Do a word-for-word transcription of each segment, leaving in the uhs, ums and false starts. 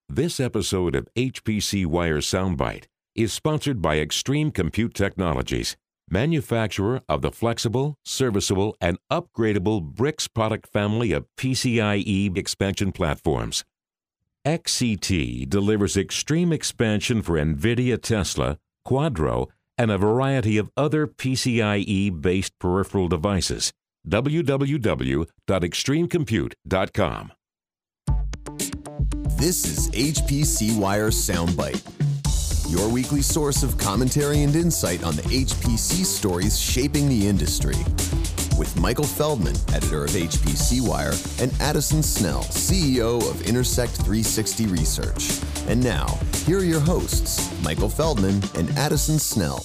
This episode of H P C Wire Soundbite is sponsored by Extreme Compute Technologies, manufacturer of the flexible, serviceable, and upgradable BRICS product family of PCIe expansion platforms. X C T delivers extreme expansion for NVIDIA Tesla, Quadro, and a variety of other PCIe-based peripheral devices. w w w dot extreme compute dot com. This is H P C Wire Soundbite, your weekly source of commentary and insight on the H P C stories shaping the industry. With Michael Feldman, editor of H P C Wire, and Addison Snell, C E O of Intersect three sixty Research. And now, here are your hosts, Michael Feldman and Addison Snell.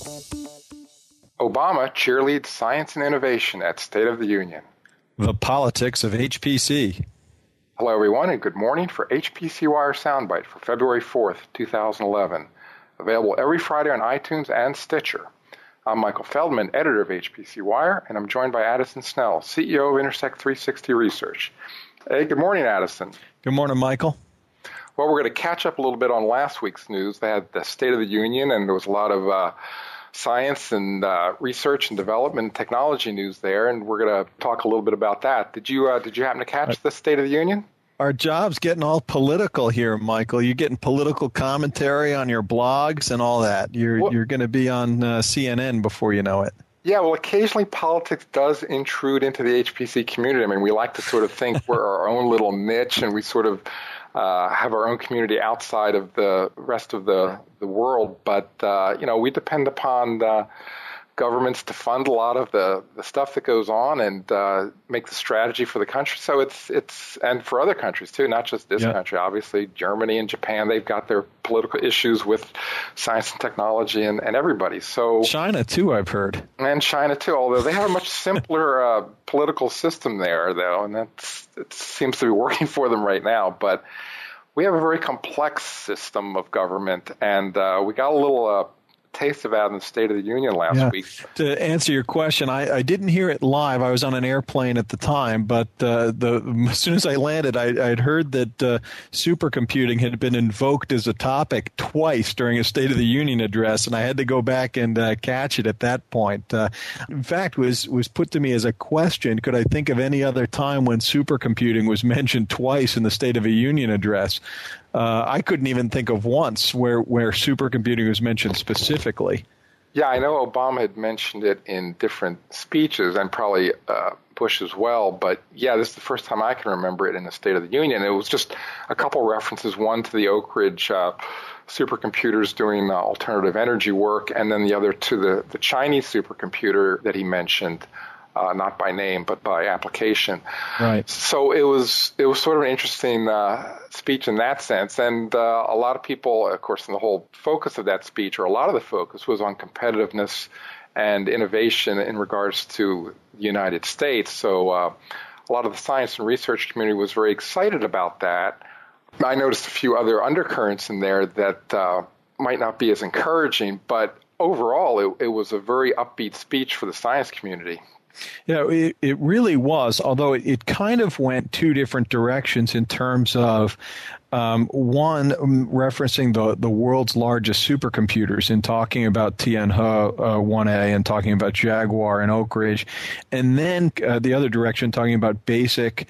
Obama cheerleads science and innovation at State of the Union. The politics of H P C. Hello, everyone, and good morning for H P C Wire Soundbite for February fourth, twenty eleven. Available every Friday on iTunes and Stitcher. I'm Michael Feldman, editor of H P C Wire, and I'm joined by Addison Snell, C E O of Intersect three sixty Research. Hey, good morning, Addison. Good morning, Michael. Well, we're going to catch up a little bit on last week's news. They had the State of the Union, and there was a lot of uh, science and uh, research and development and technology news there, and we're going to talk a little bit about that. Did you uh, did you happen to catch the State of the Union? Our job's getting all political here, Michael. You're getting political commentary on your blogs and all that. You're well, you're going to be on uh, C N N before you know it. Yeah, well, occasionally politics does intrude into the H P C community. I mean, we like to sort of think we're our own little niche, and we sort of uh, have our own community outside of the rest of the, the world. But, uh, you know, we depend upon uh, governments to fund a lot of the, the stuff that goes on and uh, make the strategy for the country. So it's, it's and for other countries, too, not just this yep. country. Obviously, Germany and Japan, they've got their political issues with science and technology and, and everybody. So China, too, I've heard. And China, too, although they have a much simpler uh, political system there, though, and that's, it seems to be working for them right now. But we have a very complex system of government, and uh, we got a little uh, taste of that in the State of the Union last yeah. week. To answer your question, I, I didn't hear it live. I was on an airplane at the time, but uh, the as soon as I landed, I I'd heard that uh, supercomputing had been invoked as a topic twice during a State of the Union address, and I had to go back and uh, catch it at that point. Uh, in fact, was was put to me as a question: could I think of any other time when supercomputing was mentioned twice in the State of the Union address? Uh, I couldn't even think of once where, where supercomputing was mentioned specifically. Yeah, I know Obama had mentioned it in different speeches and probably uh, Bush as well. But, yeah, this is the first time I can remember it in the State of the Union. It was just a couple references, one to the Oak Ridge uh, supercomputers doing uh, alternative energy work, and then the other to the, the Chinese supercomputer that he mentioned. Uh, not by name, but by application. Right. So it was it was sort of an interesting uh, speech in that sense. And uh, a lot of people, of course, and the whole focus of that speech, or a lot of the focus, was on competitiveness and innovation in regards to the United States. So uh, a lot of the science and research community was very excited about that. I noticed a few other undercurrents in there that uh, might not be as encouraging, but overall, it, it was a very upbeat speech for the science community. Yeah, it, it really was, although it, it kind of went two different directions in terms of, um, one, referencing the, the world's largest supercomputers and talking about Tianhe uh, one A and talking about Jaguar and Oak Ridge, and then uh, the other direction talking about basic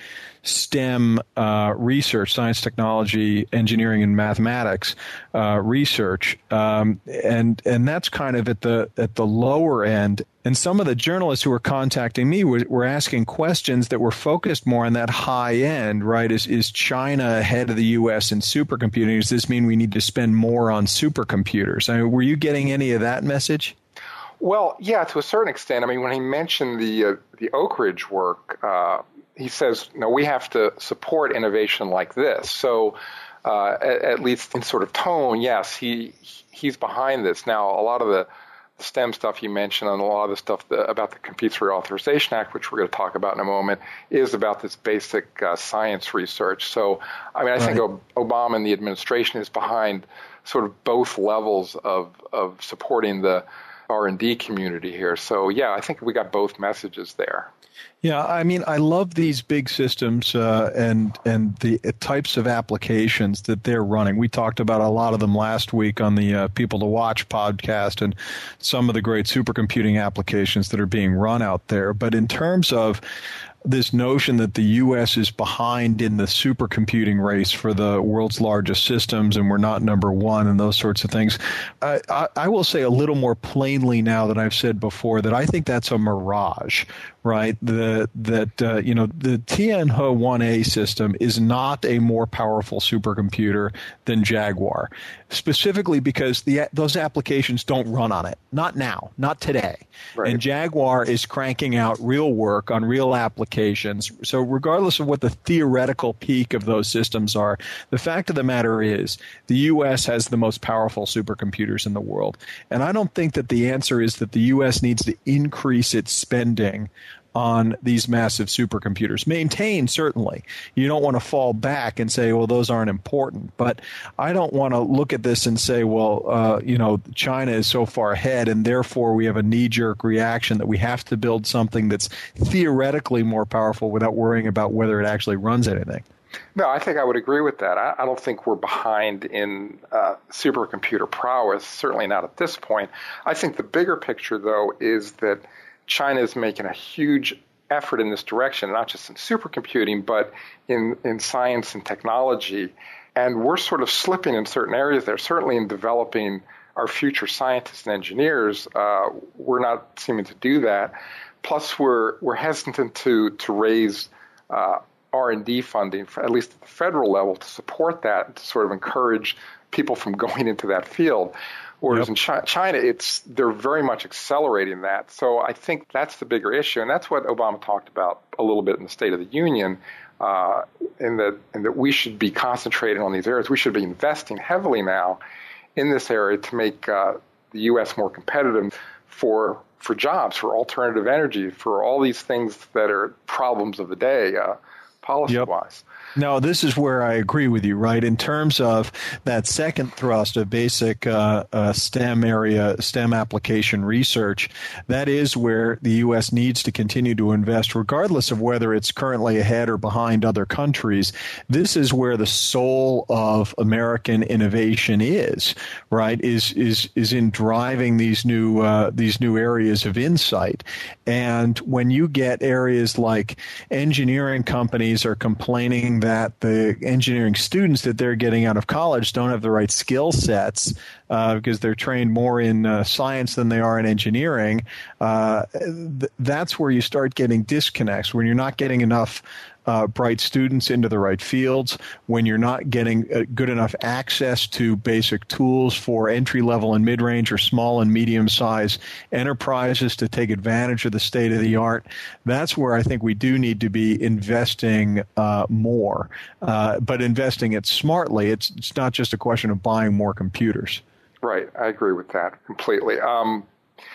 STEM uh, research, science, technology, engineering, and mathematics uh, research, um, and and that's kind of at the at the lower end. And some of the journalists who were contacting me were, were asking questions that were focused more on that high end, right? Is is China ahead of the U S in supercomputing? Does this mean we need to spend more on supercomputers? I mean, were you getting any of that message? Well, yeah, to a certain extent. I mean, when he mentioned the uh, the Oak Ridge work, uh, he says, no, we have to support innovation like this. So uh, at, at least in sort of tone, yes, he he's behind this. Now, a lot of the STEM stuff you mentioned and a lot of the stuff the, about the Computer Reauthorization Act, which we're going to talk about in a moment, is about this basic uh, science research. So, I mean, I right. think Obama and the administration is behind sort of both levels of, of supporting the R and D community here. So, yeah, I think we got both messages there. Yeah, I mean, I love these big systems uh, and and the types of applications that they're running. We talked about a lot of them last week on the uh, People to Watch podcast and some of the great supercomputing applications that are being run out there. But in terms of this notion that the U S is behind in the supercomputing race for the world's largest systems and we're not number one and those sorts of things, I, I, I will say a little more plainly now than I've said before that I think that's a mirage, right? The, that, uh, you know, the Tianhe one A system is not a more powerful supercomputer than Jaguar, specifically because the those applications don't run on it. Not now, not today. Right. And Jaguar is cranking out real work on real applications. So regardless of what the theoretical peak of those systems are, the fact of the matter is the U S has the most powerful supercomputers in the world. And I don't think that the answer is that the U S needs to increase its spending on these massive supercomputers. Maintain, certainly. You don't want to fall back and say, well, those aren't important. But I don't want to look at this and say, well, uh, you know, China is so far ahead, and therefore we have a knee-jerk reaction that we have to build something that's theoretically more powerful without worrying about whether it actually runs anything. No, I think I would agree with that. I, I don't think we're behind in uh, supercomputer prowess, certainly not at this point. I think the bigger picture, though, is that China is making a huge effort in this direction, not just in supercomputing, but in, in science and technology. And we're sort of slipping in certain areas there, certainly in developing our future scientists and engineers. Uh, we're not seeming to do that. Plus, we're we're hesitant to, to raise uh, R and D funding, for, at least at the federal level, to support that, to sort of encourage people from going into that field. Whereas yep. in China, it's they're very much accelerating that. So I think that's the bigger issue, and that's what Obama talked about a little bit in the State of the Union, uh, in that in that we should be concentrating on these areas. We should be investing heavily now in this area to make uh, the U S more competitive for for jobs, for alternative energy, for all these things that are problems of the day, uh, policy-wise. Yep. No, this is where I agree with you, right? In terms of that second thrust of basic uh, uh, STEM area, STEM application research, that is where the U S needs to continue to invest, regardless of whether it's currently ahead or behind other countries. This is where the soul of American innovation is, right? Is is is in driving these new uh, these new areas of insight. And when you get areas like engineering companies are complaining that the engineering students that they're getting out of college don't have the right skill sets uh, because they're trained more in uh, science than they are in engineering, uh, th- that's where you start getting disconnects, when you're not getting enough Uh, bright students into the right fields, when you're not getting uh, good enough access to basic tools for entry-level and mid-range or small and medium-sized enterprises to take advantage of the state-of-the-art. That's where I think we do need to be investing uh, more, uh, but investing it smartly. It's, it's not just a question of buying more computers. Right. I agree with that completely. Um,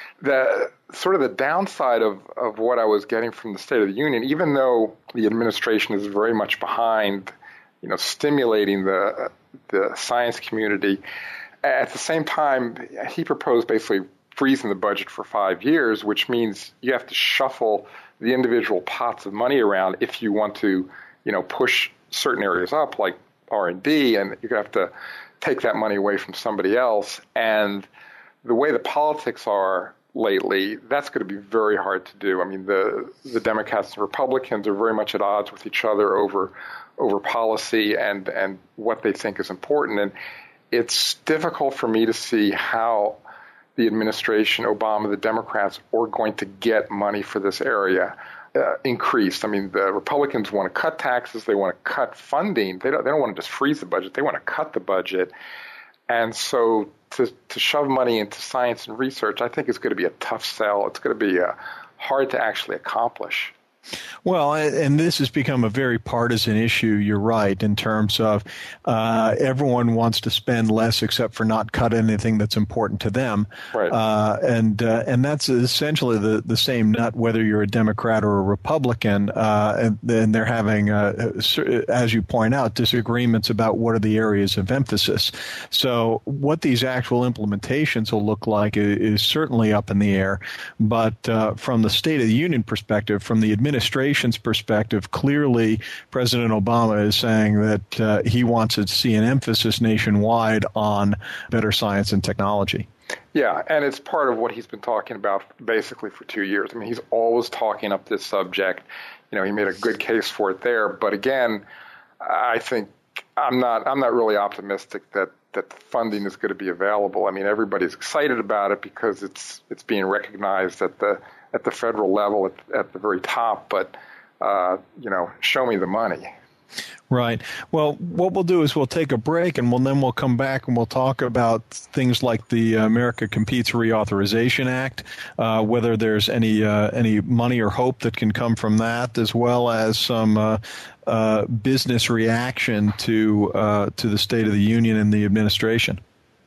the sort of the downside of, of what I was getting from the State of the Union, even though the administration is very much behind, you know, stimulating the the science community, at the same time, he proposed basically freezing the budget for five years, which means you have to shuffle the individual pots of money around if you want to, you know, push certain areas up like R and D, and you're going to have to take that money away from somebody else. And the way the politics are lately, that's going to be very hard to do. I mean, the the Democrats and Republicans are very much at odds with each other over over policy and, and what they think is important. And it's difficult for me to see how the administration, Obama, the Democrats, are going to get money for this area uh, increased. I mean, the Republicans want to cut taxes. They want to cut funding. They don't, they don't want to just freeze the budget. They want to cut the budget. And so to, to shove money into science and research, I think is going to be a tough sell. It's going to be uh, hard to actually accomplish. Well, and this has become a very partisan issue, you're right, in terms of uh, everyone wants to spend less except for not cut anything that's important to them. Right. Uh, and uh, and that's essentially the, the same nut whether you're a Democrat or a Republican. Uh, and, and they're having, uh, as you point out, disagreements about what are the areas of emphasis. So what these actual implementations will look like is, is certainly up in the air. But uh, from the State of the Union perspective, from the administration's perspective, clearly President Obama is saying that uh, he wants to see an emphasis nationwide on better science and technology. Yeah, and it's part of what he's been talking about basically for two years. I mean, he's always talking up this subject. You know, he made a good case for it there. But again, I think I'm not I'm not really optimistic that that funding is going to be available. I mean, everybody's excited about it because it's it's being recognized at the at the federal level at, at the very top. But uh, you know, show me the money. Right. Well, what we'll do is we'll take a break, and we'll, then we'll come back and we'll talk about things like the America Competes Reauthorization Act, uh, whether there's any uh, any money or hope that can come from that, as well as some uh, uh, business reaction to uh, to the State of the Union and the administration.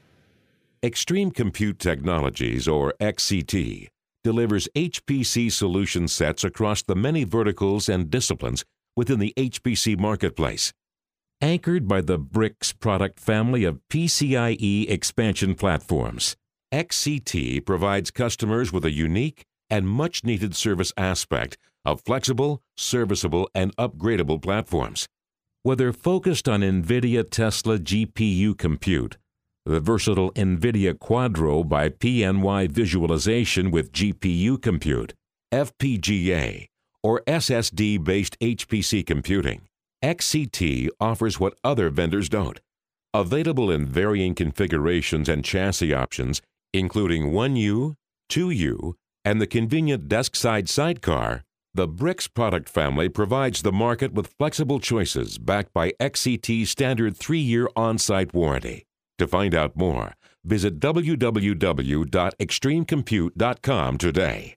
Extreme Compute Technologies, or X C T, delivers H P C solution sets across the many verticals and disciplines within the H P C marketplace. Anchored by the BRICS product family of P C I E expansion platforms, X C T provides customers with a unique and much-needed service aspect of flexible, serviceable, and upgradable platforms. Whether focused on NVIDIA Tesla G P U compute, the versatile NVIDIA Quadro by P N Y visualization with G P U compute, F P G A, or S S D-based H P C computing, X C T offers what other vendors don't. Available in varying configurations and chassis options, including one U, two U, and the convenient desk-side sidecar, the BRICS product family provides the market with flexible choices backed by X C T's standard three-year on-site warranty. To find out more, visit w w w dot extreme compute dot com today.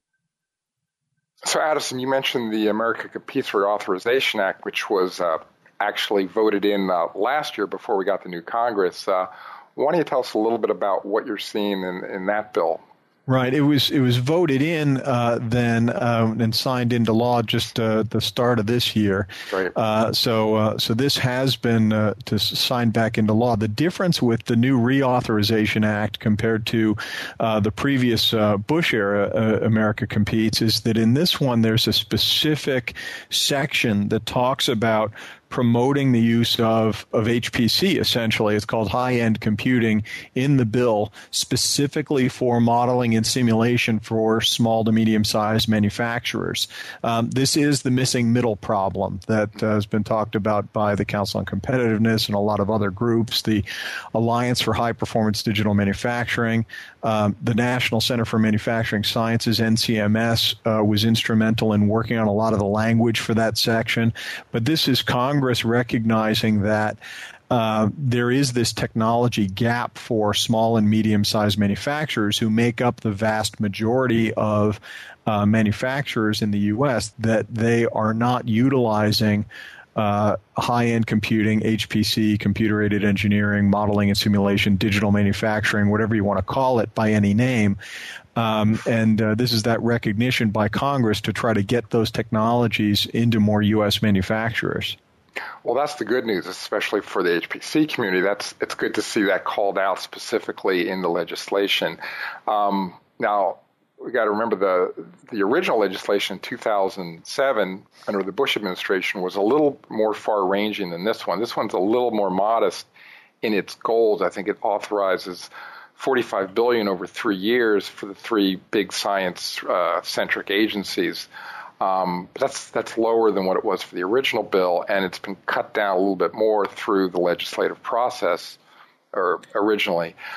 So, Addison, you mentioned the America Competes Reauthorization Act, which was uh, actually voted in uh, last year before we got the new Congress. Uh, why don't you tell us a little bit about what you're seeing in, in that bill? Right. It was it was voted in uh, then um, and signed into law just uh, the start of this year. Right. Uh, so uh, so this has been uh, to signed back into law. The difference with the new Reauthorization Act compared to uh, the previous uh, Bush era uh, America Competes is that in this one there's a specific section that talks about promoting the use of, of H P C, essentially. It's called high-end computing in the bill, specifically for modeling and simulation for small to medium-sized manufacturers. Um, this is the missing middle problem that uh, has been talked about by the Council on Competitiveness and a lot of other groups, the Alliance for High-Performance Digital Manufacturing, um, the National Center for Manufacturing Sciences, N C M S, uh, was instrumental in working on a lot of the language for that section. But this is Congress recognizing that uh, there is this technology gap for small and medium-sized manufacturers who make up the vast majority of uh, manufacturers in the U S, that they are not utilizing uh, high-end computing, H P C, computer-aided engineering, modeling and simulation, digital manufacturing, whatever you want to call it by any name. Um, and uh, this is that recognition by Congress to try to get those technologies into more U S manufacturers. Well, that's the good news, especially for the H P C community. That's it's good to see that called out specifically in the legislation. Um, now, we got to remember the the original legislation in two thousand seven under the Bush administration was a little more far-ranging than this one. This one's a little more modest in its goals. I think it authorizes forty-five billion dollars over three years for the three big science-centric uh, agencies. Um, but that's that's lower than what it was for the original bill, and it's been cut down a little bit more through the legislative process, or originally.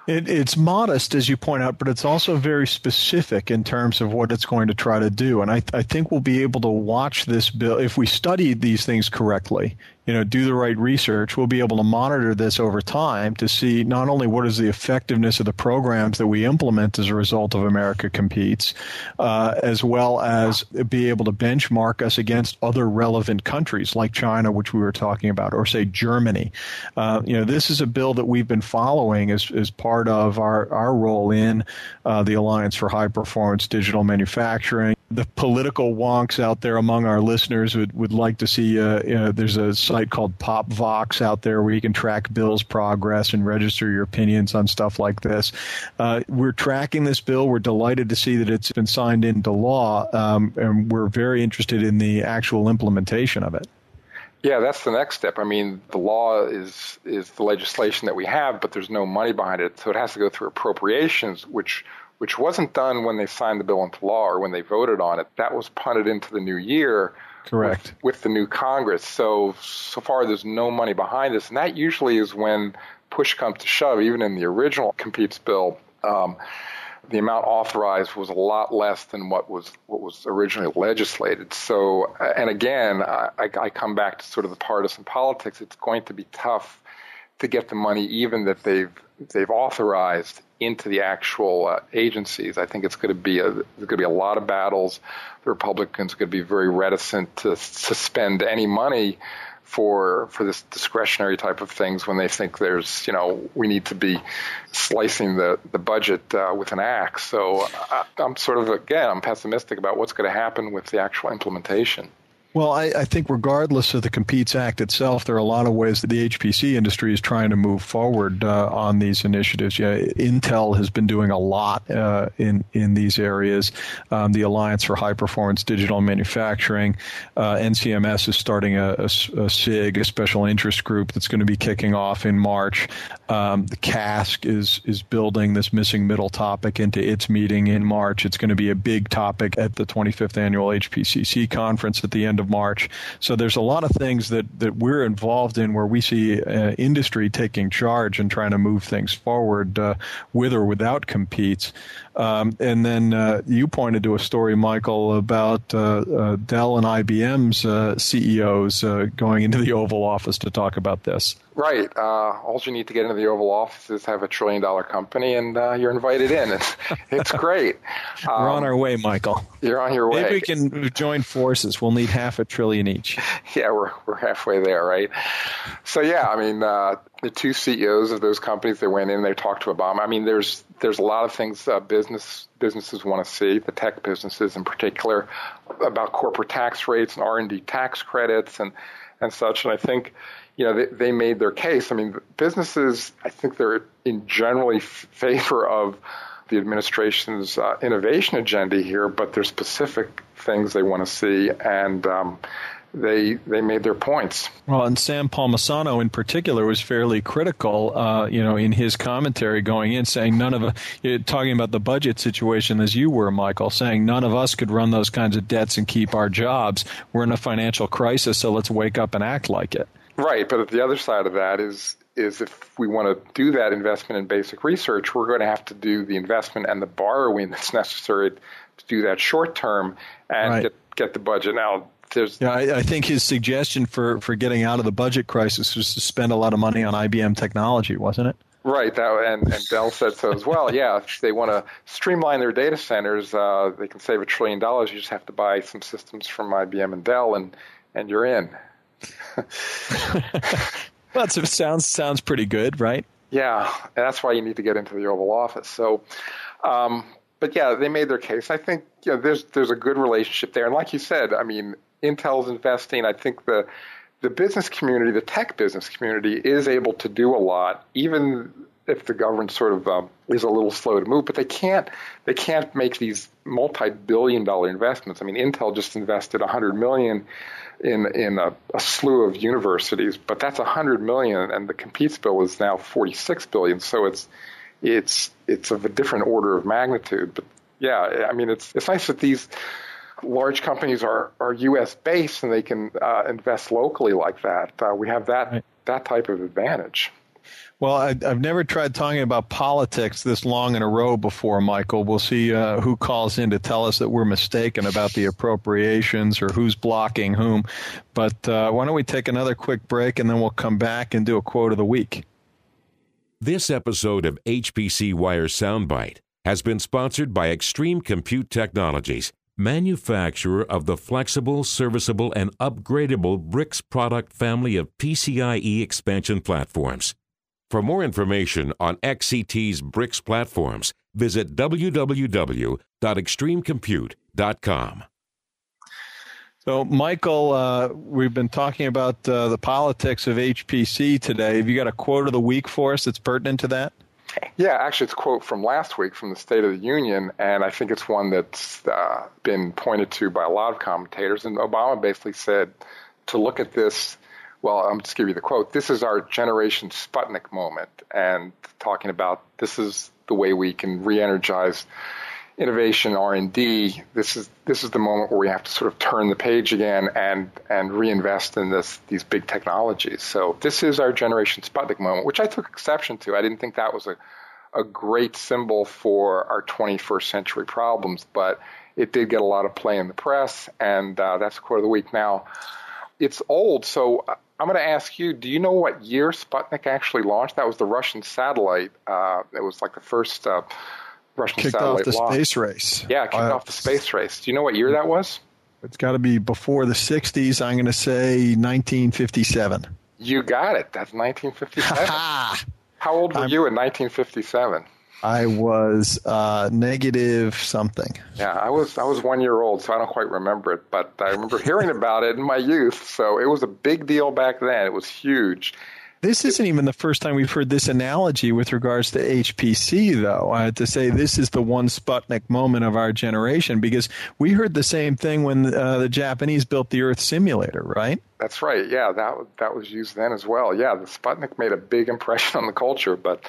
It, it's modest, as you point out, but it's also very specific in terms of what it's going to try to do. And I, I think we'll be able to watch this bill if we study these things correctly. You know, do the right research, we'll be able to monitor this over time to see not only what is the effectiveness of the programs that we implement as a result of America Competes, uh, as well as be able to benchmark us against other relevant countries like China, which we were talking about, or say Germany. Uh, you know, this is a bill that we've been following as, as part of our, our role in uh, the Alliance for High Performance Digital Manufacturing. The political wonks out there among our listeners would, would like to see, uh, you know, there's a site called PopVox out there where you can track bills' progress and register your opinions on stuff like this. Uh, we're tracking this bill. We're delighted to see that it's been signed into law, um, and we're very interested in the actual implementation of it. Yeah, that's the next step. I mean, the law is is the legislation that we have, but there's no money behind it, so it has to go through appropriations, which which wasn't done when they signed the bill into law or when they voted on it. That was punted into the new year. Correct. With, with the new Congress. So, so far there's no money behind this. And that usually is when push comes to shove. Even in the original Competes bill, um, the amount authorized was a lot less than what was what was originally legislated. So, and again, I, I come back to sort of the partisan politics. It's going to be tough to get the money even that they've they've authorized into the actual uh, agencies. I think it's going to be a, there's going to be a lot of battles. The Republicans are going to be very reticent to suspend any money for for this discretionary type of things when they think there's, you know, we need to be slicing the, the budget uh, with an axe. So I, I'm sort of, again, I'm pessimistic about what's going to happen with the actual implementation. Well, I, I think regardless of the Competes Act itself, there are a lot of ways that the H P C industry is trying to move forward uh, on these initiatives. Yeah, Intel has been doing a lot uh, in in these areas. Um, the Alliance for High Performance Digital Manufacturing, uh, N C M S is starting a, a, a SIG, a special interest group that's going to be kicking off in March. Um, the C A S C is is building this missing middle topic into its meeting in March. It's going to be a big topic at the twenty-fifth annual H P C C conference at the end of March. So there's a lot of things that, that we're involved in where we see uh, industry taking charge and trying to move things forward uh, with or without Competes. Um, and then uh, you pointed to a story, Michael, about uh, uh, Dell and I B M's uh, C E Os uh, going into the Oval Office to talk about this. Right. Uh, all you need to get into the Oval Office is have a trillion-dollar company, and uh, you're invited in. It's, it's great. Um, We're on our way, Michael. You're on your way. Maybe we can join forces. We'll need half a trillion each. Yeah, we're we're halfway there, right? So, yeah, I mean, uh, the two C E Os of those companies, they went in, they talked to Obama. I mean, there's there's a lot of things uh, business businesses want to see, the tech businesses in particular, about corporate tax rates and R and D tax credits and, and such. And I think, you know, they, they made their case. I mean, businesses, I think they're in generally favor of the administration's uh, innovation agenda here, but there's specific things they want to see, and um, they they made their points. Well, and Sam Palmisano in particular was fairly critical, uh, you know, in his commentary going in, saying none of, uh, talking about the budget situation as you were, Michael, saying none of us could run those kinds of debts and keep our jobs. We're in a financial crisis, so let's wake up and act like it. Right, but the other side of that is is if we want to do that investment in basic research, we're going to have to do the investment and the borrowing that's necessary to do that short term and right. get get the budget. Now, there's yeah, I, I think his suggestion for, for getting out of the budget crisis was to spend a lot of money on I B M technology, wasn't it? Right, that, and, and Dell said so as well. Yeah, if they want to streamline their data centers, uh, they can save a trillion dollars. You just have to buy some systems from I B M and Dell, and, and you're in. Well, it sounds sounds pretty good, right? Yeah, and that's why you need to get into the Oval Office. So, um, but yeah, they made their case. I think you know, there's there's a good relationship there, and like you said, I mean, Intel's investing. I think the the business community, the tech business community, is able to do a lot, even if the government sort of um, is a little slow to move. But they can't they can't make these multi-billion dollar investments. I mean, Intel just invested one hundred million dollars in in a, a slew of universities, but that's one hundred million dollars, and the Competes bill is now forty-six billion dollars. So it's it's it's of a different order of magnitude. But yeah, I mean, it's it's nice that these large companies are, are U S based and they can uh, invest locally like that. Uh, we have that right. that type of advantage. Well, I, I've never tried talking about politics this long in a row before, Michael. We'll see uh, who calls in to tell us that we're mistaken about the appropriations or who's blocking whom. But uh, why don't we take another quick break, and then we'll come back and do a quote of the week. This episode of H P C Wire Soundbite has been sponsored by Extreme Compute Technologies, manufacturer of the flexible, serviceable, and upgradable Bricks product family of PCIe expansion platforms. For more information on X C T's Bricks platforms, visit w w w dot extreme compute dot com. So, Michael, uh, we've been talking about uh, the politics of H P C today. Have you got a quote of the week for us that's pertinent to that? Yeah, actually, it's a quote from last week from the State of the Union, and I think it's one that's uh, been pointed to by a lot of commentators. And Obama basically said to look at this. Well, I'm just give you the quote. This is our generation Sputnik moment, and talking about this is the way we can re-energize innovation, R and D. This is this is the moment where we have to sort of turn the page again and and reinvest in this these big technologies. So this is our generation Sputnik moment, which I took exception to. I didn't think that was a a great symbol for our twenty-first century problems, but it did get a lot of play in the press, and uh, that's the quote of the week. Now, it's old, so I'm going to ask you, do you know what year Sputnik actually launched? That was the Russian satellite. Uh, it was like the first uh, Russian kicked satellite off the launch. space race. Yeah, kicked uh, off the space race. Do you know what year that was? It's got to be before the sixties. I'm going to say nineteen fifty-seven. You got it. That's nineteen fifty-seven. How old were I'm, you in nineteen fifty-seven? I was uh, negative something. Yeah, I was I was one year old, so I don't quite remember it, but I remember hearing about it in my youth. So it was a big deal back then. It was huge. This isn't even the first time we've heard this analogy with regards to H P C, though. I had to say this is the one Sputnik moment of our generation, because we heard the same thing when uh, the Japanese built the Earth simulator, right? That's right. Yeah, that that was used then as well. Yeah, the Sputnik made a big impression on the culture, but.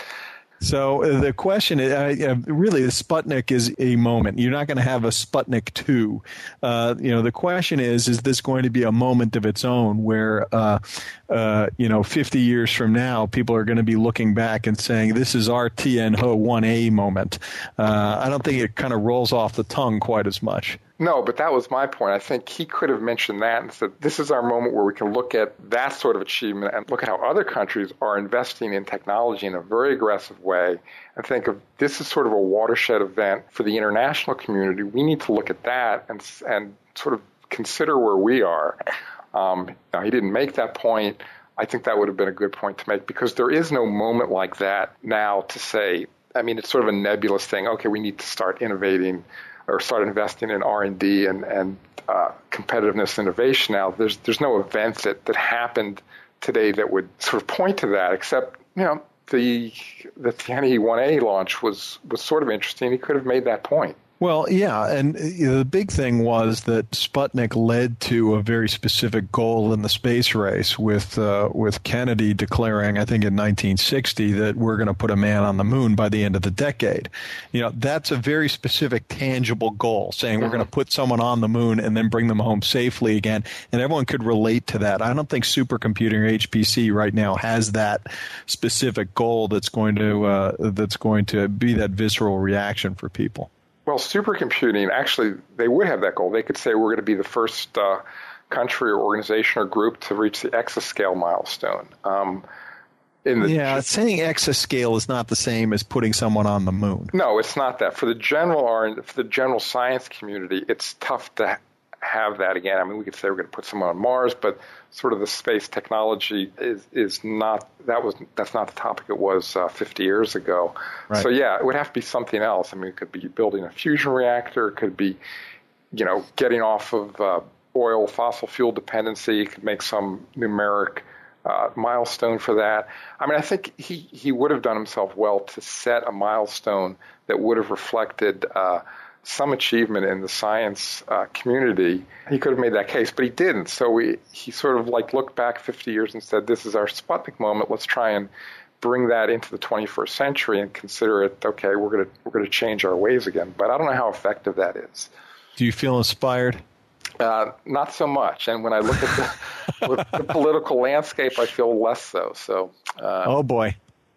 So uh, the question is, uh, really, the Sputnik is a moment. You're not going to have a Sputnik two. Uh, you know, the question is, is this going to be a moment of its own where, uh, uh, you know, fifty years from now, people are going to be looking back and saying, this is our Tianhe one A moment. Uh, I don't think it kind of rolls off the tongue quite as much. No, but that was my point. I think he could have mentioned that and said, this is our moment where we can look at that sort of achievement and look at how other countries are investing in technology in a very aggressive way and think of this is sort of a watershed event for the international community. We need to look at that and and sort of consider where we are. Um, now, he didn't make that point. I think that would have been a good point to make because there is no moment like that now to say, I mean, it's sort of a nebulous thing. Okay, we need to start innovating or start investing in R and D and, and uh, competitiveness innovation now. There's there's no event that, that happened today that would sort of point to that, except, you know, the the Tianhe one A launch was, was sort of interesting. He could have made that point. Well, yeah, and the big thing was that Sputnik led to a very specific goal in the space race with uh, with Kennedy declaring, I think in nineteen sixty, that we're going to put a man on the moon by the end of the decade. You know, that's a very specific, tangible goal, saying mm-hmm. we're going to put someone on the moon and then bring them home safely again, and everyone could relate to that. I don't think supercomputing or H P C right now has that specific goal that's going to uh, that's going to be that visceral reaction for people. Well, supercomputing, actually, they would have that goal. They could say we're going to be the first uh, country or organization or group to reach the exascale milestone. Um, in the yeah, g- saying exascale is not the same as putting someone on the moon. No, it's not that. For the general for the general science community, it's tough to have that again. I mean, we could say we're going to put someone on Mars, but sort of the space technology is is not that was that's not the topic it was uh, fifty years ago. Right. So yeah, it would have to be something else. I mean, it could be building a fusion reactor. It could be, you know, getting off of uh, oil, fossil fuel dependency. It could make some numeric uh, milestone for that. I mean, I think he he would have done himself well to set a milestone that would have reflected Uh, some achievement in the science uh, community. He could have made that case, but he didn't. So we, he sort of like looked back fifty years and said, this is our Sputnik moment. Let's try and bring that into the twenty-first century and consider it, okay, we're going to we're going to change our ways again. But I don't know how effective that is. Do you feel inspired? Uh, not so much. And when I look at the, the political landscape, I feel less so. So. Uh, oh, boy.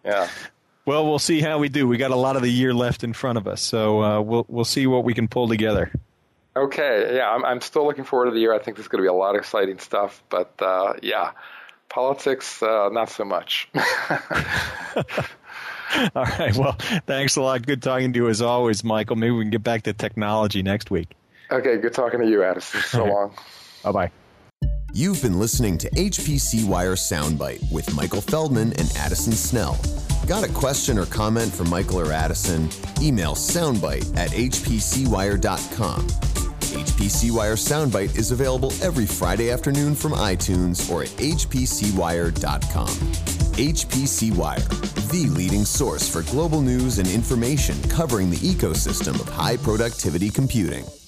Yeah. Well, we'll see how we do. We got a lot of the year left in front of us, so uh, we'll we'll see what we can pull together. Okay. Yeah, I'm I'm still looking forward to the year. I think there's going to be a lot of exciting stuff, but uh, yeah, politics uh, not so much. All right. Well, thanks a lot. Good talking to you as always, Michael. Maybe we can get back to technology next week. Okay. Good talking to you, Addison. So long. Bye bye. You've been listening to H P C Wire Soundbite with Michael Feldman and Addison Snell. Got a question or comment for Michael or Addison? Email soundbite at h p c wire dot com. H P C Wire Soundbite is available every Friday afternoon from iTunes or at h p c wire dot com. H P C Wire, the leading source for global news and information covering the ecosystem of high productivity computing.